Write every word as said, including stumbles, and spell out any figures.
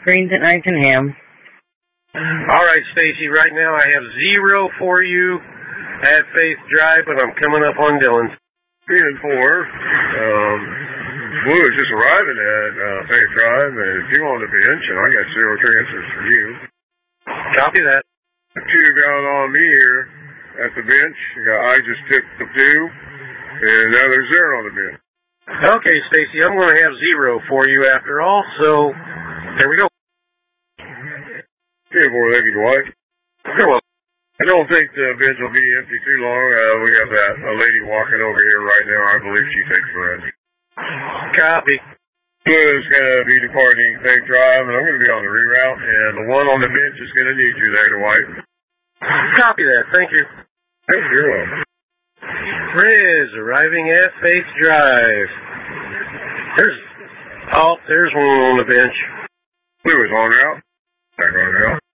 Greens at Knighton-Ham. All right, Stacy, right now I have zero for you at Faith Drive, but I'm coming up on Dylan's. Three and four. Um, Blue is just arriving at uh, Faith Drive, and if you on the bench, and I got zero transfers for you. Copy that. Two got on me here at the bench. Yeah, I just took the two, and now there's zero on the bench. Okay, Stacy, I'm going to have zero for you after all, so there we go. Okay, boy, thank you, Dwight. You're welcome. I don't think the bench will be empty too long. Uh, we have that a lady walking over here right now. I believe she takes bread. Copy. Blue's going to be departing Faith Drive, and I'm going to be on the reroute, and the one on the bench is going to need you there, Dwight. Copy that. Thank you. Thank you. You're welcome. Riz arriving at Faith Drive. There's, oh, there's one on the bench. Blue is on route. Back on route.